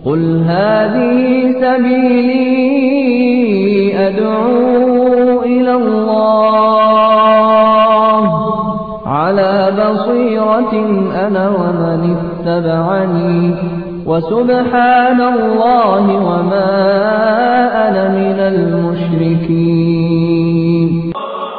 قل هذه سبيلي أدعو إلى الله على بصيرة أنا ومن اتبعني وسبحان الله وما أنا من المشركين.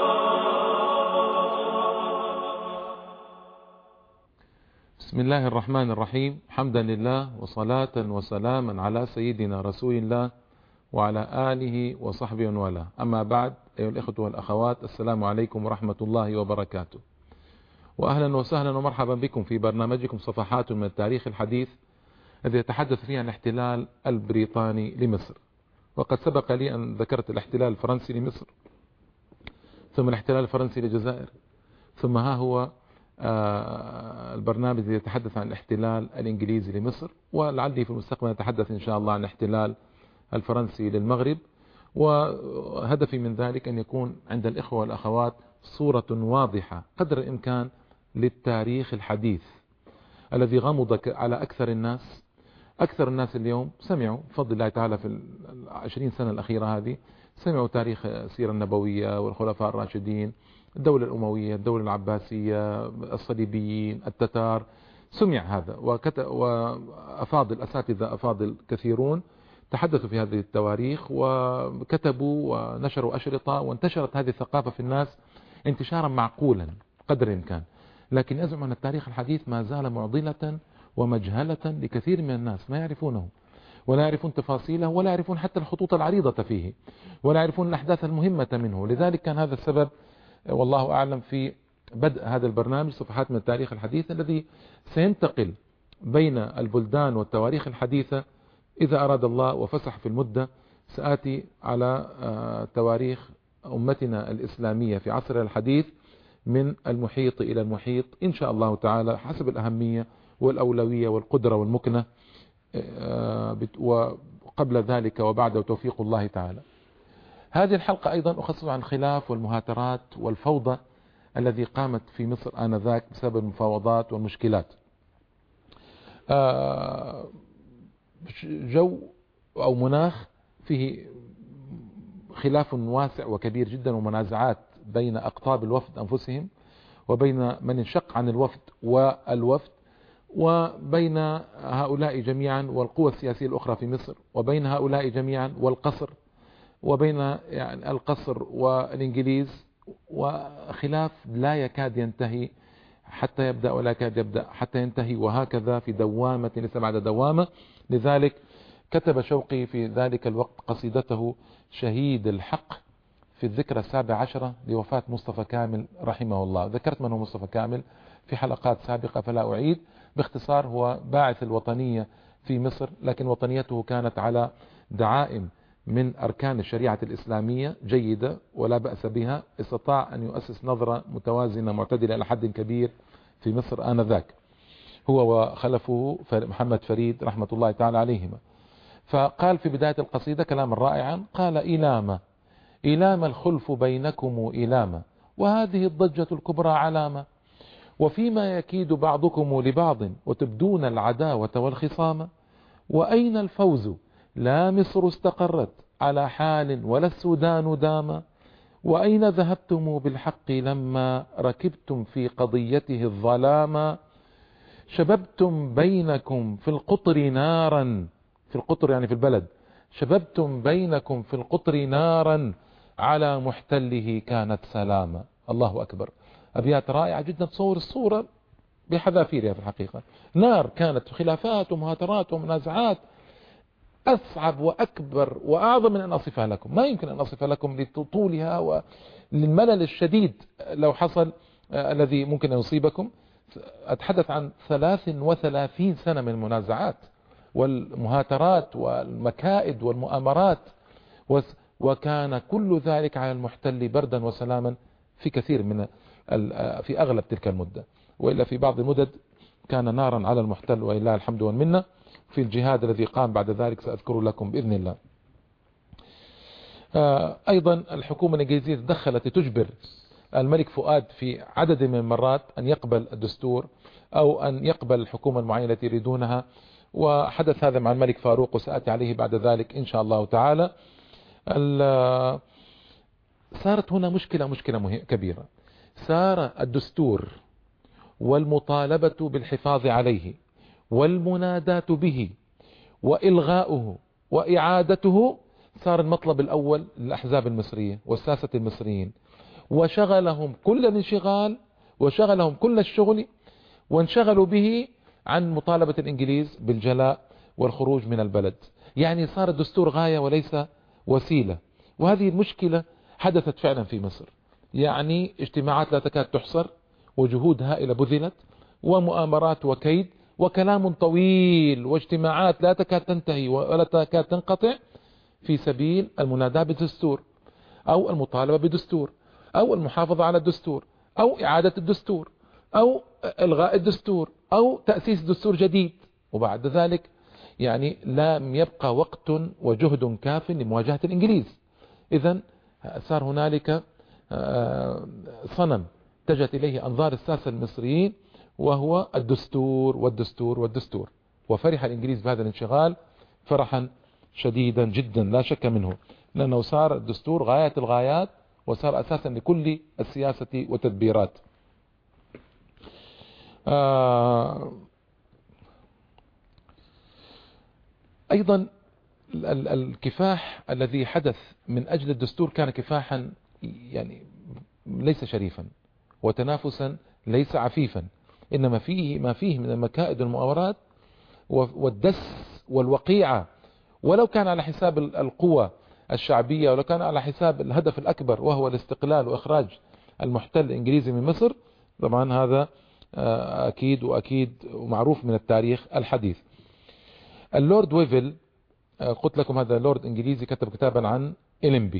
بسم الله الرحمن الرحيم. حمدا لله وصلاة وسلاما على سيدنا رسول الله وعلى آله وصحبه والاه. أما بعد، أيها الإخوة والأخوات، السلام عليكم ورحمة الله وبركاته، وأهلا وسهلا ومرحبا بكم في برنامجكم صفحات من التاريخ الحديث الذي يتحدث فيه عن الاحتلال البريطاني لمصر. وقد سبق لي أن ذكرت الاحتلال الفرنسي لمصر، ثم الاحتلال الفرنسي للجزائر، ثم ها هو البرنامج الذي يتحدث عن الاحتلال الإنجليزي لمصر، ولعلي في المستقبل نتحدث إن شاء الله عن الاحتلال الفرنسي للمغرب. وهدفي من ذلك أن يكون عند الإخوة والأخوات صورة واضحة قدر الإمكان للتاريخ الحديث الذي غمض على أكثر الناس. أكثر الناس اليوم سمعوا بفضل الله تعالى في 20 سنة الأخيرة هذه، سمعوا تاريخ السيرة النبوية والخلفاء الراشدين، الدولة الأموية، الدولة العباسية، الصليبيين، التتار، سمع هذا. وأفاضل أساتذة أفاضل كثيرون تحدثوا في هذه التواريخ وكتبوا ونشروا أشرطة، وانتشرت هذه الثقافة في الناس انتشارا معقولا قدر الإمكان. لكن أزعم أن التاريخ الحديث ما زال معضلة ومجهلة لكثير من الناس، ما يعرفونه ولا يعرفون تفاصيله ولا يعرفون حتى الخطوط العريضة فيه ولا يعرفون الأحداث المهمة منه. لذلك كان هذا السبب والله أعلم في بدء هذا البرنامج صفحات من التاريخ الحديث الذي سينتقل بين البلدان والتواريخ الحديثة إذا أراد الله وفسح في المدة. سآتي على تواريخ أمتنا الإسلامية في عصرها الحديث من المحيط إلى المحيط إن شاء الله تعالى حسب الأهمية والأولوية والقدرة والمكنة، وقبل ذلك وبعد توفيق الله تعالى. هذه الحلقة أيضا أخصص عن الخلاف والمهاترات والفوضى الذي قامت في مصر آنذاك بسبب المفاوضات والمشكلات. جو أو مناخ فيه خلاف واسع وكبير جدا ومنازعات بين أقطاب الوفد أنفسهم، وبين من انشق عن الوفد والوفد، وبين هؤلاء جميعا والقوى السياسية الأخرى في مصر، وبين هؤلاء جميعا والقصر، وبين يعني القصر والإنجليز، وخلاف لا يكاد ينتهي حتى يبدأ ولا يكاد يبدأ حتى ينتهي، وهكذا في دوامة ليس بعد دوامة. لذلك كتب شوقي في ذلك الوقت قصيدته شهيد الحق في الذكرى 17 لوفاة مصطفى كامل رحمه الله. ذكرت من هو مصطفى كامل في حلقات سابقة فلا أعيد. باختصار هو باعث الوطنية في مصر، لكن وطنيته كانت على دعائم من أركان الشريعة الإسلامية جيدة ولا بأس بها. استطاع أن يؤسس نظرة متوازنة معتدلة إلى حد كبير في مصر آنذاك، هو وخلفه محمد فريد رحمة الله تعالى عليهما. فقال في بداية القصيدة كلاما رائعا، قال: إلام الخلف بينكم إلاما، وهذه الضجة الكبرى علامة، وفيما يكيد بعضكم لبعض وتبدون العداوة والخصام، وأين الفوز لا مصر استقرت على حال ولا السودان داما، وأين ذهبتم بالحق لما ركبتم في قضيته الظلاما، شببتم بينكم في القطر نارا، في القطر يعني في البلد، شببتم بينكم في القطر نارا على محتله كانت سلاما. الله أكبر. أبيات رائعة جدا تصور الصورة بحذافيرها في الحقيقة. نار كانت خلافات ومهاترات ومنازعات أصعب وأكبر وأعظم من أن أصفها لكم، ما يمكن أن أصفها لكم لطولها وللملل الشديد لو حصل الذي ممكن أن يصيبكم. أتحدث عن 33 سنة من المنازعات والمهاترات والمكائد والمؤامرات، وكان كل ذلك على المحتل بردا وسلاما في كثير من في أغلب تلك المدة، وإلا في بعض المدد كان نارا على المحتل، وإلا الحمد والمنة. في الجهاد الذي قام بعد ذلك سأذكر لكم بإذن الله. أيضا الحكومة الإنجليزية تدخلت لتجبر الملك فؤاد في عدد من المرات أن يقبل الدستور أو أن يقبل الحكومة المعينة التي يريدونها، وحدث هذا مع الملك فاروق وسأتي عليه بعد ذلك إن شاء الله تعالى. صارت هنا مشكلة كبيرة. صار الدستور والمطالبة بالحفاظ عليه والمناداة به وإلغاؤه وإعادته صار المطلب الأول للأحزاب المصرية والساسة المصريين، وشغلهم كل الانشغال وشغلهم كل الشغل، وانشغلوا به عن مطالبة الإنجليز بالجلاء والخروج من البلد. يعني صار الدستور غاية وليس وسيلة. وهذه المشكلة حدثت فعلا في مصر. يعني اجتماعات لا تكاد تحصر، وجهود هائلة بذلت، ومؤامرات وكيد وكلام طويل، واجتماعات لا تكاد تنتهي ولا تكاد تنقطع في سبيل المناداة بالدستور أو المطالبة بدستور أو المحافظة على الدستور أو إعادة الدستور أو إلغاء الدستور أو تأسيس دستور جديد. وبعد ذلك يعني لم يبقى وقت وجهد كاف لمواجهة الإنجليز. إذن صار هنالك صنم اتجهت إليه أنظار الساسة المصريين، وهو الدستور والدستور والدستور. وفرح الإنجليز بهذا الانشغال فرحا شديدا جدا لا شك منه، لأنه صار الدستور غاية الغايات وصار أساسا لكل السياسة والتدبيرات. أيضا الكفاح الذي حدث من أجل الدستور كان كفاحا يعني ليس شريفا، وتنافسا ليس عفيفا، إنما فيه ما فيه من المكائد والمؤامرات والدس والوقيعة، ولو كان على حساب القوة الشعبية، ولو كان على حساب الهدف الأكبر وهو الاستقلال وإخراج المحتل الإنجليزي من مصر. طبعا هذا أكيد وأكيد ومعروف من التاريخ الحديث. اللورد ويفل، قلت لكم هذا لورد إنجليزي كتب كتابا عن إلمبي،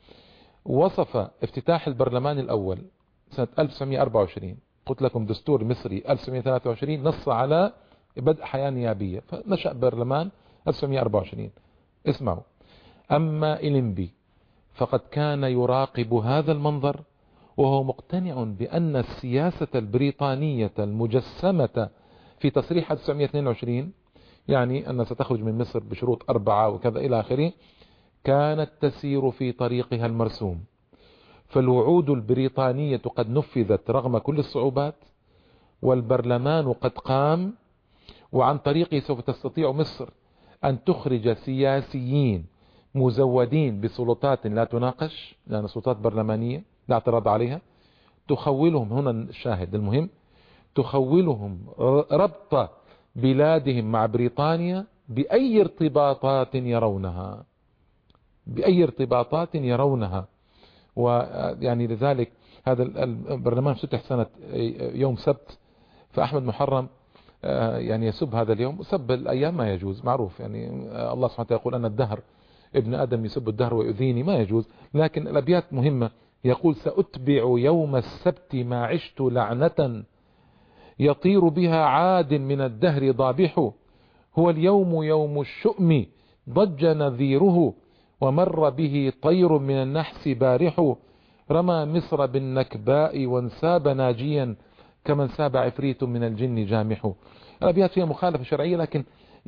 وصف افتتاح البرلمان الأول سنة 1924. قلت لكم دستور مصري 1923 نص على بدء حياة نيابية، فنشأ برلمان 1924. اسمعوا: أما إلمبي فقد كان يراقب هذا المنظر وهو مقتنع بأن السياسة البريطانية المجسمة في تصريح 1922، يعني أن ستخرج من مصر بشروط 4 وكذا إلى آخره، كانت تسير في طريقها المرسوم. فالوعود البريطانية قد نفذت رغم كل الصعوبات، والبرلمان قد قام، وعن طريقه سوف تستطيع مصر أن تخرج سياسيين مزودين بسلطات لا تناقش، لأن سلطات برلمانية لا اعتراض عليها، تخولهم، هنا الشاهد المهم، تخولهم ربط بلادهم مع بريطانيا بأي ارتباطات يرونها، بأي ارتباطات يرونها. ويعني لذلك هذا البرلمان افتتح سنة يوم سبت، فأحمد محرم يعني يسب هذا اليوم، سب الأيام ما يجوز، معروف يعني الله سبحانه وتعالى يقول أن الدهر ابن آدم يسب الدهر ويؤذيني، ما يجوز. لكن الأبيات مهمة، يقول: سأتبع يوم السبت ما عشت لعنة يطير بها عاد من الدهر ضابح، هو اليوم يوم الشؤم ضج نذيره ومر به طير من النحس بارح، رمى مصر بالنكباء وانساب ناجيا كمن ساب عفريت من الجن جامح. الأبيات فيها مخالفة شرعية لكن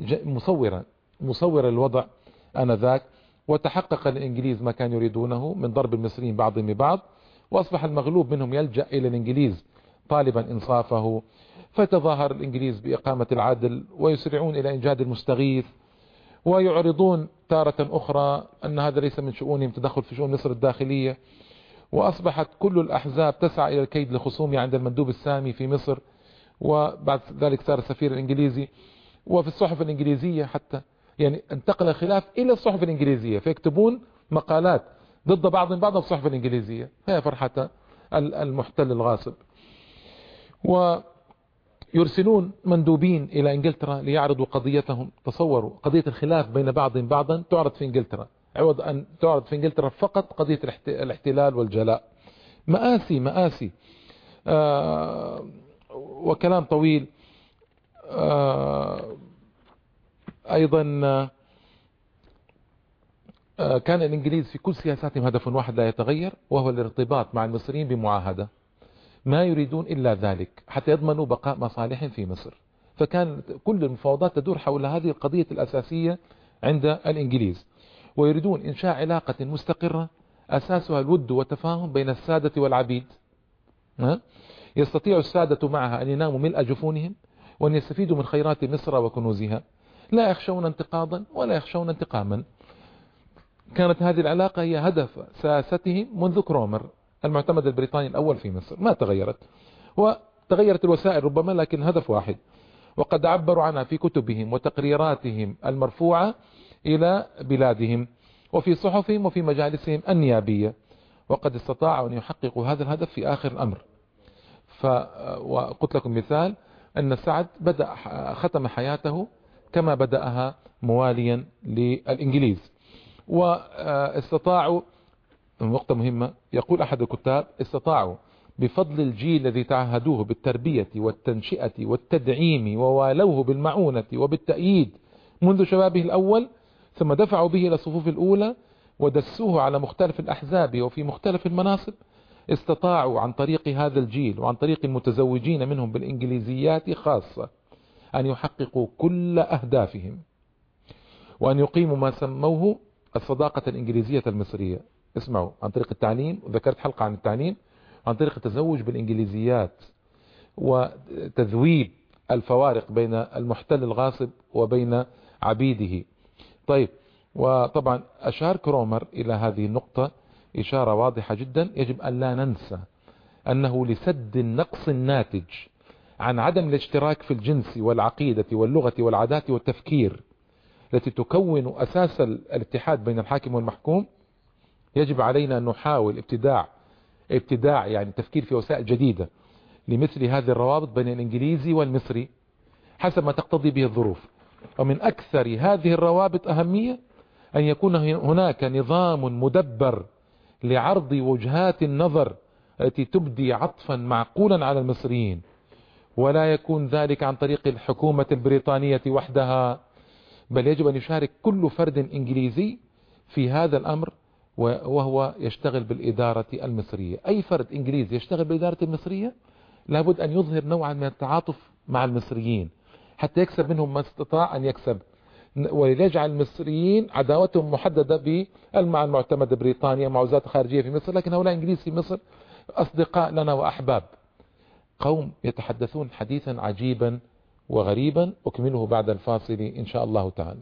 مصورة الوضع آنذاك. وتحقق الإنجليز ما كانوا يريدونه من ضرب المصريين بعضهم ببعض، وأصبح المغلوب منهم يلجأ إلى الإنجليز طالبا إنصافه، فتظاهر الإنجليز بإقامة العدل ويسرعون إلى إنجاد المستغيث، ويعرضون تارة أخرى أن هذا ليس من شؤونهم تدخل في شؤون مصر الداخلية. وأصبحت كل الأحزاب تسعى إلى الكيد لخصومها عند المندوب السامي في مصر، وبعد ذلك صار السفير الإنجليزي. وفي الصحف الإنجليزية حتى يعني انتقل الخلاف إلى الصحف الإنجليزية، فيكتبون مقالات ضد بعضهم بعضا في الصحف الإنجليزية. هي فرحة المحتل الغاصب. ويرسلون مندوبين إلى إنجلترا ليعرضوا قضيتهم. تصوروا قضية الخلاف بين بعضهم بعضا تعرض في إنجلترا، عوض أن تعرض في إنجلترا فقط قضية الاحتلال والجلاء. مآسي مآسي. وكلام طويل. أيضا كان الإنجليز في كل سياساتهم هدف واحد لا يتغير، وهو الارتباط مع المصريين بمعاهدة، ما يريدون إلا ذلك حتى يضمنوا بقاء مصالحهم في مصر. فكان كل المفاوضات تدور حول هذه القضية الأساسية عند الإنجليز، ويريدون إنشاء علاقة مستقرة أساسها الود والتفاهم بين السادة والعبيد. يستطيع السادة معها أن يناموا ملء جفونهم وأن يستفيدوا من خيرات مصر وكنوزها، لا يخشون انتقاضا ولا يخشون انتقاما. كانت هذه العلاقة هي هدف سياستهم منذ كرومر المعتمد البريطاني الأول في مصر، ما تغيرت، وتغيرت الوسائل ربما، لكن هدف واحد، وقد عبروا عنها في كتبهم وتقريراتهم المرفوعة إلى بلادهم وفي صحفهم وفي مجالسهم النيابية، وقد استطاعوا أن يحققوا هذا الهدف في آخر الأمر. وقلت لكم مثال أن سعد ختم حياته كما بدأها مواليا للإنجليز، واستطاعوا نقطة مهمة، يقول أحد الكتاب: استطاعوا بفضل الجيل الذي تعهدوه بالتربية والتنشئة والتدعيم ووالوه بالمعونة وبالتأييد منذ شبابه الأول، ثم دفعوا به إلى الصفوف الأولى ودسوه على مختلف الأحزاب وفي مختلف المناصب، استطاعوا عن طريق هذا الجيل وعن طريق المتزوجين منهم بالإنجليزيات خاصة أن يحققوا كل أهدافهم، وأن يقيموا ما سموه الصداقة الإنجليزية المصرية. اسمعوا، عن طريق التعليم، وذكرت حلقة عن التعليم، عن طريق التزوج بالإنجليزيات وتذويب الفوارق بين المحتل الغاصب وبين عبيده. طيب، وطبعا أشار كرومر إلى هذه النقطة إشارة واضحة جدا، يجب أن لا ننسى أنه لسد النقص الناتج عن عدم الاشتراك في الجنس والعقيدة واللغة والعادات والتفكير التي تكون أساس الاتحاد بين الحاكم والمحكوم، يجب علينا أن نحاول ابتداع يعني تفكير في وسائل جديدة لمثل هذه الروابط بين الإنجليزي والمصري حسب ما تقتضي به الظروف. ومن أكثر هذه الروابط أهمية أن يكون هناك نظام مدبر لعرض وجهات النظر التي تبدي عطفا معقولا على المصريين، ولا يكون ذلك عن طريق الحكومة البريطانية وحدها، بل يجب أن يشارك كل فرد إنجليزي في هذا الأمر وهو يشتغل بالإدارة المصرية. أي فرد إنجليزي يشتغل بالإدارة المصرية لابد أن يظهر نوعا من التعاطف مع المصريين حتى يكسب منهم ما استطاع أن يكسب، وليجعل المصريين عداوتهم محددة مع المعتمد البريطاني مع وزارة الخارجية في مصر، لكن هؤلاء إنجليز في مصر أصدقاء لنا وأحباب، قوم يتحدثون حديثا عجيبا وغريبا. أكمله بعد الفاصل إن شاء الله تعالى.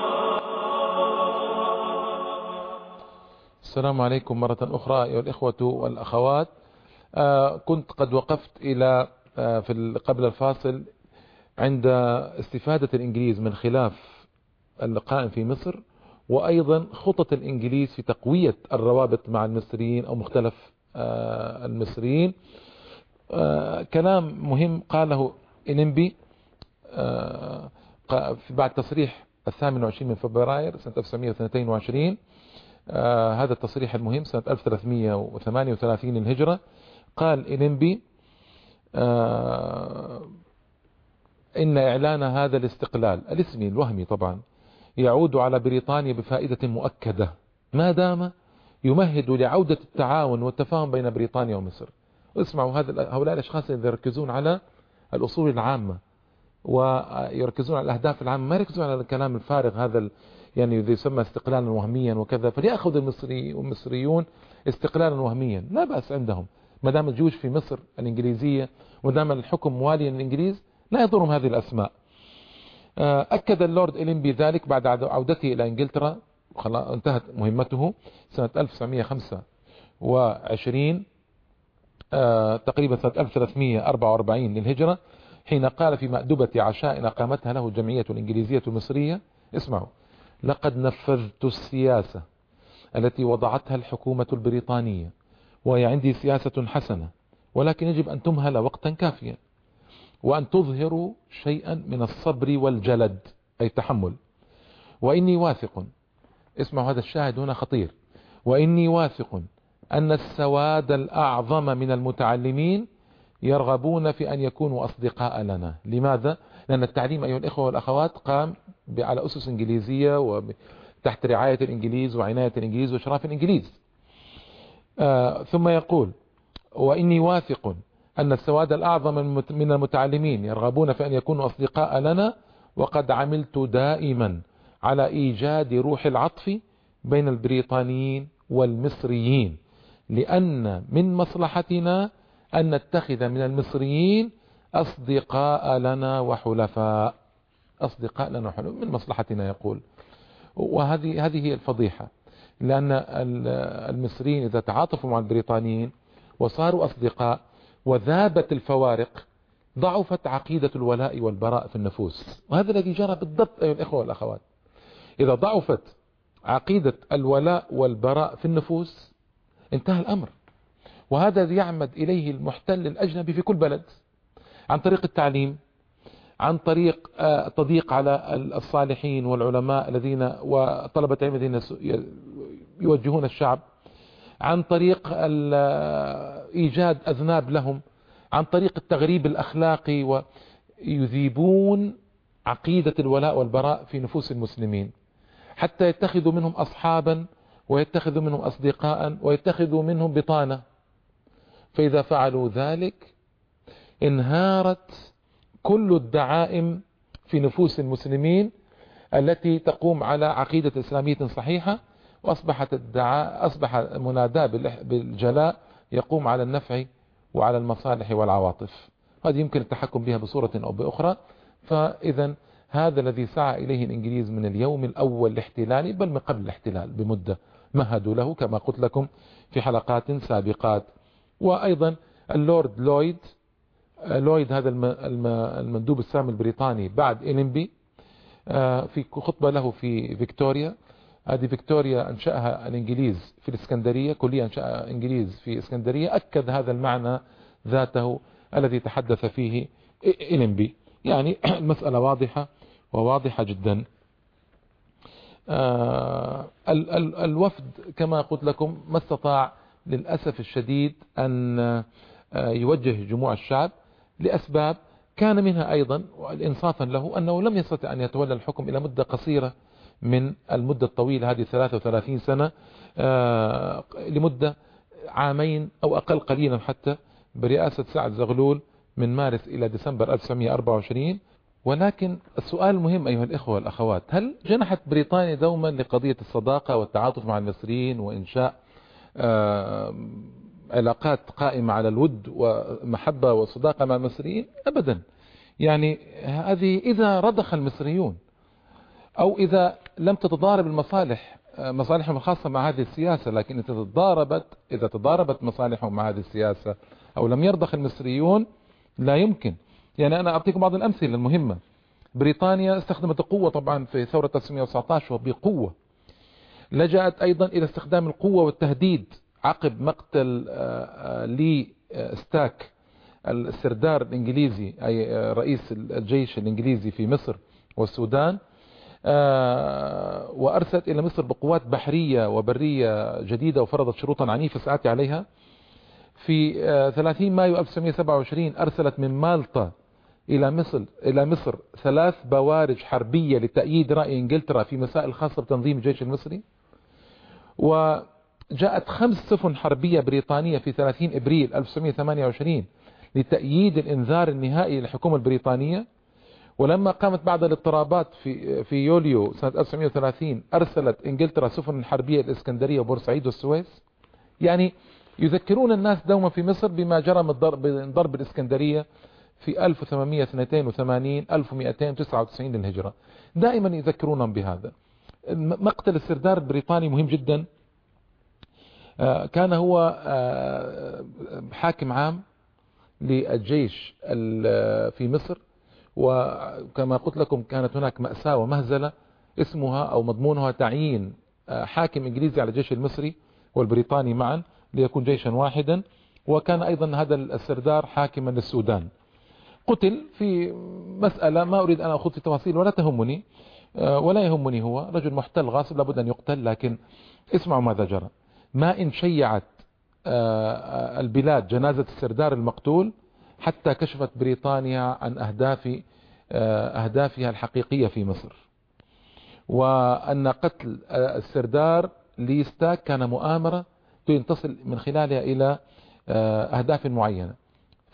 السلام عليكم مرة أخرى أيها الإخوة والأخوات. كنت قد وقفت إلى قبل الفاصل عند استفادة الإنجليز من خلاف القائم في مصر، وأيضا خطط الإنجليز في تقوية الروابط مع المصريين أو مختلف المصريين. كلام مهم قاله إنمبي بعد تصريح 28 من فبراير سنة 1922. هذا التصريح المهم سنة 1338 الهجرة. قال إنمبي: إن إعلان هذا الاستقلال الاسمي الوهمي طبعا يعود على بريطانيا بفائدة مؤكدة ما دام يمهد لعودة التعاون والتفاهم بين بريطانيا ومصر. اسمعوا، هؤلاء الأشخاص الذين يركزون على الأصول العامة ويركزون على الأهداف العامة، ما يركزون على الكلام الفارغ هذا يعني يسمى استقلالا وهميا وكذا. فليأخذ المصري والمصريون استقلالا وهميا لا بأس عندهم، ما دام الجيوش في مصر الإنجليزية ودام الحكم مواليا للإنجليز لا يضرهم هذه الأسماء. أكد اللورد إلينبي ذلك بعد عودته إلى إنجلترا، انتهت مهمته سنة 1925 تقريبا سنة 1344 للهجرة، حين قال في مأدبة عشاء أقامتها له الجمعية الإنجليزية المصرية: اسمعوا، لقد نفذت السياسة التي وضعتها الحكومة البريطانية، وهي عندي سياسة حسنة، ولكن يجب أن تمهل وقتا كافيا وأن تظهروا شيئا من الصبر والجلد أي التحمل. وإني واثق، اسمعوا هذا الشاهد هنا خطير، وإني واثق أن السواد الأعظم من المتعلمين يرغبون في أن يكونوا أصدقاء لنا. لماذا؟ لأن التعليم أيها الإخوة والأخوات قام على أسس إنجليزية وتحت رعاية الإنجليز وعناية الإنجليز وإشراف الإنجليز. ثم يقول: وإني واثق أن السواد الأعظم من المتعلمين يرغبون في أن يكونوا أصدقاء لنا، وقد عملت دائما على إيجاد روح العطف بين البريطانيين والمصريين، لأن من مصلحتنا أن نتخذ من المصريين أصدقاء لنا وحلفاء، أصدقاء لنا وحلفاء من مصلحتنا يقول. وهذه هي الفضيحة، لأن المصريين إذا تعاطفوا مع البريطانيين وصاروا أصدقاء وذابت الفوارق ضعفت عقيدة الولاء والبراء في النفوس، وهذا الذي جرى بالضبط أيها الإخوة والأخوات. إذا ضعفت عقيدة الولاء والبراء في النفوس انتهى الأمر، وهذا يعمد إليه المحتل الأجنبي في كل بلد عن طريق التعليم، عن طريق تضييق على الصالحين والعلماء الذين وطلبة العلم الذين يوجهون الشعب، عن طريق إيجاد أذناب لهم، عن طريق التغريب الأخلاقي، ويذيبون عقيدة الولاء والبراء في نفوس المسلمين حتى يتخذوا منهم أصحابا ويتخذوا منهم أصدقاء ويتخذوا منهم بطانة. فإذا فعلوا ذلك انهارت كل الدعائم في نفوس المسلمين التي تقوم على عقيدة إسلامية صحيحة، أصبح مناداة بالجلاء يقوم على النفع وعلى المصالح والعواطف. هذه يمكن التحكم بها بصورة أو بأخرى. فإذا هذا الذي سعى إليه الإنجليز من اليوم الأول لاحتلاله، بل من قبل الاحتلال بمدة مهدوا له كما قلت لكم في حلقات سابقات. وأيضا اللورد لويد هذا المندوب السامي البريطاني بعد إلينبي في خطبة له في فيكتوريا، هذه فيكتوريا أنشأها الإنجليز في الإسكندرية، كلية أنشأها الإنجليز في الإسكندرية، أكد هذا المعنى ذاته الذي تحدث فيه إلينبي. يعني المسألة واضحة وواضحة جدا. الوفد كما قلت لكم ما استطاع للأسف الشديد أن يوجه جموع الشعب لأسباب كان منها أيضا إنصافا له أنه لم يستطع أن يتولى الحكم إلى مدة قصيرة من المدة الطويلة هذه 33 سنة، لمدة عامين أو أقل قليلا حتى برئاسة سعد زغلول من مارس إلى ديسمبر 1924. ولكن السؤال المهم أيها الإخوة والأخوات، هل جنحت بريطانيا دوما لقضية الصداقة والتعاطف مع المصريين وإنشاء علاقات قائمة على الود ومحبة وصداقة مع المصريين؟ أبدا. يعني هذه إذا رضخ المصريون أو إذا لم تتضارب مصالحهم الخاصة مع هذه السياسة، لكن إذا تضاربت مصالحهم مع هذه السياسة أو لم يرضخ المصريون لا يمكن. يعني أنا أعطيكم بعض الأمثلة المهمة. بريطانيا استخدمت القوة طبعا في ثورة 1919 وبقوة، لجأت أيضا إلى استخدام القوة والتهديد عقب مقتل لي ستاك السردار الإنجليزي أي رئيس الجيش الإنجليزي في مصر والسودان، وأرسلت إلى مصر بقوات بحرية وبرية جديدة وفرضت شروطا عنيفة سآتي عليها. في 30 مايو 1927 أرسلت من مالطا إلى مصر 3 بوارج حربية لتأييد رأي إنجلترا في مسائل خاصة بتنظيم الجيش المصري. وجاءت 5 سفن حربية بريطانية في 30 إبريل 1928 لتأييد الإنذار النهائي للحكومة البريطانية. ولما قامت بعض الاضطرابات في يوليو سنة 1930 أرسلت إنجلترا سفن حربية الإسكندرية وبورسعيد والسويس. يعني يذكرون الناس دوما في مصر بما جرى من ضرب الإسكندرية في 1882 1299 للهجرة، دائما يذكرونهم بهذا. مقتل السردار البريطاني مهم جدا. كان هو حاكم عام للجيش في مصر، وكما قلت لكم كانت هناك مأساة ومهزلة اسمها أو مضمونها تعيين حاكم إنجليزي على الجيش المصري والبريطاني معا ليكون جيشا واحدا. وكان أيضا هذا السردار حاكما للسودان. قتل في مسألة ما أريد أن أخوض في تفاصيل ولا تهمني ولا يهمني، هو رجل محتل غاصب لابد أن يقتل. لكن اسمعوا ماذا جرى. ما إن شيعت البلاد جنازة السردار المقتول حتى كشفت بريطانيا عن أهدافها الحقيقية في مصر، وأن قتل السردار لي ستاك كان مؤامرة تصل من خلالها إلى أهداف معينة.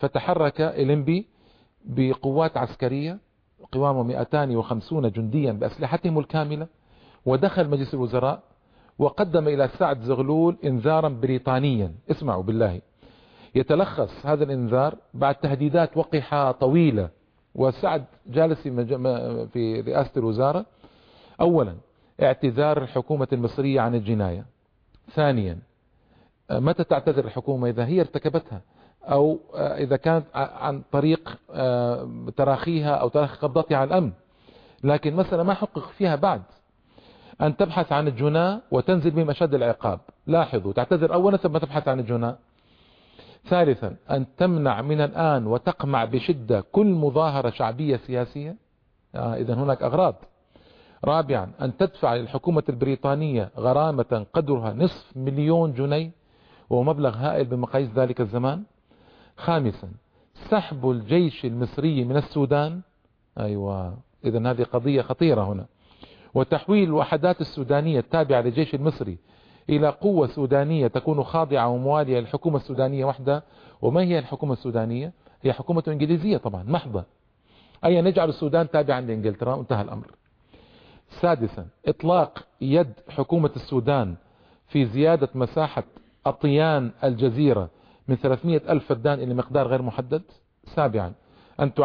فتحرك إليمبي بقوات عسكرية قوامه 250 جنديا بأسلحتهم الكاملة، ودخل مجلس الوزراء وقدم إلى سعد زغلول إنذارا بريطانيا. اسمعوا بالله، يتلخص هذا الإنذار بعد تهديدات وقحة طويلة، وسعد جالس في رئاسة الوزارة. أولا، اعتذار الحكومة المصرية عن الجناية. ثانيا، متى تعتذر الحكومة؟ إذا هي ارتكبتها، أو إذا كانت عن طريق تراخيها أو تراخي قبضتها على الأمن، لكن مسألة ما حقق فيها بعد. أن تبحث عن الجناة وتنزل بهم أشد العقاب. لاحظوا، تعتذر أولا ثم تبحث عن الجناة. ثالثا، أن تمنع من الآن وتقمع بشدة كل مظاهرة شعبية سياسية، إذن هناك أغراض. رابعا، أن تدفع للحكومة البريطانية غرامة قدرها $500,000 جنيه، وهو مبلغ هائل بمقاييس ذلك الزمان. خامسا، سحب الجيش المصري من السودان. أيوة، إذن هذه قضية خطيرة هنا. وتحويل الوحدات السودانية التابعة للجيش المصري إلى قوة سودانية تكون خاضعة وموالية للحكومة السودانية وحدها. وما هي الحكومة السودانية؟ هي حكومة إنجليزية طبعا محضة، أي نجعل السودان تابعا لإنجلترا وانتهى الأمر. سادسا، إطلاق يد حكومة السودان في زيادة مساحة أطيان الجزيرة من 300,000 فدان إلى مقدار غير محدد. سابعا، أن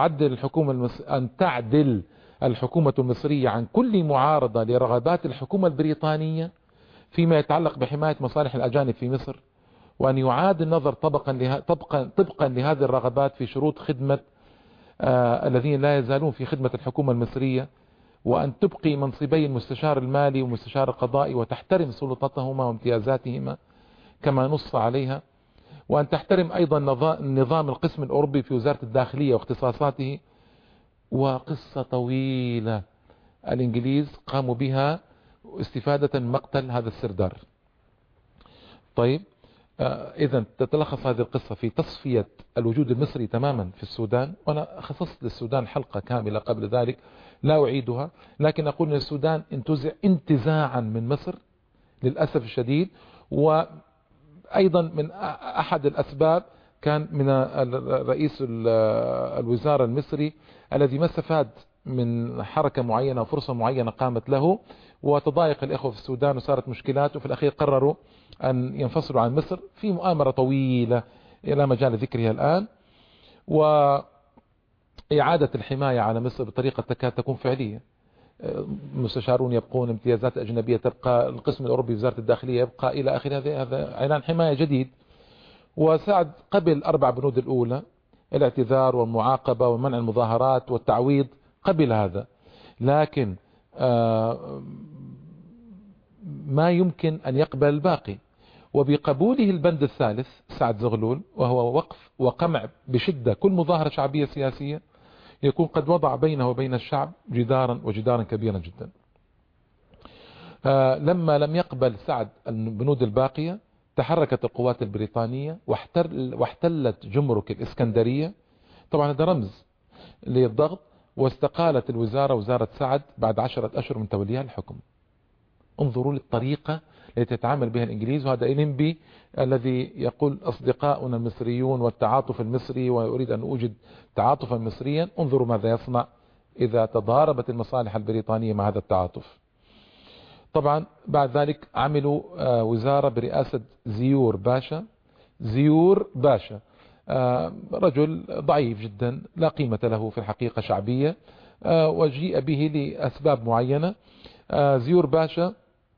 تعدل الحكومة المصرية عن كل معارضة لرغبات الحكومة البريطانية فيما يتعلق بحماية مصالح الأجانب في مصر، وأن يعاد النظر طبقا لهذه الرغبات في شروط خدمة الذين لا يزالون في خدمة الحكومة المصرية، وأن تبقي منصبي المستشار المالي والمستشار القضائي وتحترم سلطتهما وامتيازاتهما كما نص عليها، وأن تحترم أيضا نظام القسم الأوروبي في وزارة الداخلية واختصاصاته. وقصة طويلة الإنجليز قاموا بها استفادة من مقتل هذا السردار. طيب، إذن تتلخص هذه القصة في تصفية الوجود المصري تماما في السودان. وأنا خصصت للسودان حلقة كاملة قبل ذلك لا أعيدها، لكن أقول أن السودان انتزع انتزاعا من مصر للأسف الشديد. وأيضا من أحد الأسباب كان من رئيس الوزارة المصري الذي ما استفاد من حركة معينة وفرصة معينة قامت له، وتضايق الإخوة في السودان وصارت مشكلات، وفي الأخير قرروا أن ينفصلوا عن مصر في مؤامرة طويلة لا مجال ذكرها الآن. وإعادة الحماية على مصر بطريقة تكاد تكون فعلية. المستشارون يبقون، امتيازات أجنبية تبقى، القسم الأوروبي وزارة الداخلية يبقى إلى آخر. هذا إعلان حماية جديد. وسعد قبل 4 بنود الأولى، الاعتذار والمعاقبة ومنع المظاهرات والتعويض، قبل هذا، لكن ما يمكن أن يقبل الباقي. وبقبوله البند الثالث سعد زغلول، وهو وقف وقمع بشدة كل مظاهرة شعبية سياسية، يكون قد وضع بينه وبين الشعب جدارا، وجدارا كبيرا جدا. لما لم يقبل سعد البنود الباقية، تحركت القوات البريطانية واحتلت جمرك الإسكندرية. طبعا هذا رمز للضغط. واستقالت الوزارة، وزارة سعد، بعد 10 أشهر من توليها الحكم. انظروا للطريقة التي تتعامل بها الإنجليز. وهذا إليمبي الذي يقول أصدقاؤنا المصريون والتعاطف المصري، ويريد أن أوجد تعاطفا مصريا. انظروا ماذا يصنع إذا تضاربت المصالح البريطانية مع هذا التعاطف. طبعا بعد ذلك عملوا وزارة برئاسة زيور باشا، رجل ضعيف جدا لا قيمة له في الحقيقة شعبية، وجيء به لأسباب معينة. زيور باشا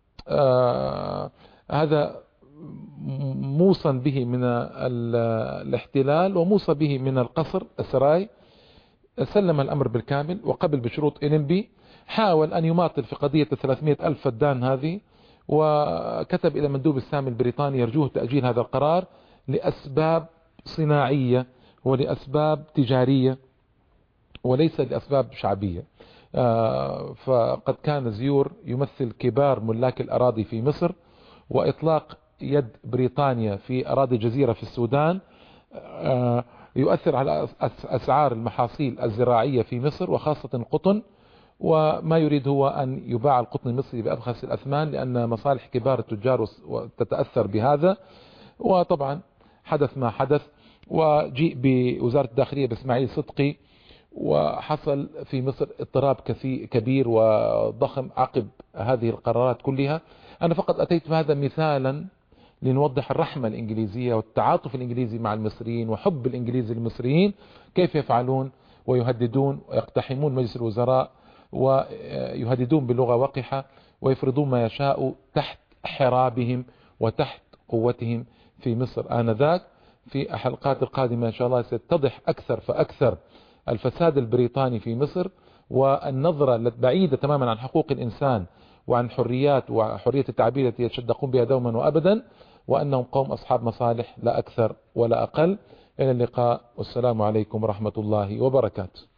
هذا موصى به من الاحتلال وموصى به من القصر السراي، سلم الأمر بالكامل وقبل بشروط إليمبي. حاول أن يماطل في قضية 300,000 فدان هذه، وكتب إلى مندوب السامي البريطاني يرجوه تأجيل هذا القرار لأسباب صناعية ولأسباب تجارية وليس لأسباب شعبية. فقد كان زيور يمثل كبار ملاك الأراضي في مصر، وإطلاق يد بريطانيا في أراضي جزيرة في السودان يؤثر على أسعار المحاصيل الزراعية في مصر، وخاصة القطن. وما يريد هو أن يباع القطن المصري بأبخس الأثمان، لأن مصالح كبار التجار تتأثر بهذا. وطبعا حدث ما حدث، وجيء بوزارة الداخلية بإسماعيل صدقي، وحصل في مصر اضطراب كبير وضخم عقب هذه القرارات كلها. أنا فقط أتيت بهذا مثالا لنوضح الرحمة الإنجليزية والتعاطف الإنجليزي مع المصريين وحب الإنجليزي للمصريين، كيف يفعلون ويهددون ويقتحمون مجلس الوزراء ويهددون بلغة وقحة ويفرضون ما يشاء تحت حرابهم وتحت قوتهم في مصر آنذاك. في الحلقات القادمة إن شاء الله سيتضح أكثر فأكثر الفساد البريطاني في مصر، والنظرة البعيدة تماما عن حقوق الإنسان وعن حريات وحرية التعبير التي يتشدقون بها دوما وأبدا، وأنهم قوم أصحاب مصالح لا أكثر ولا أقل. إلى اللقاء، والسلام عليكم ورحمة الله وبركاته.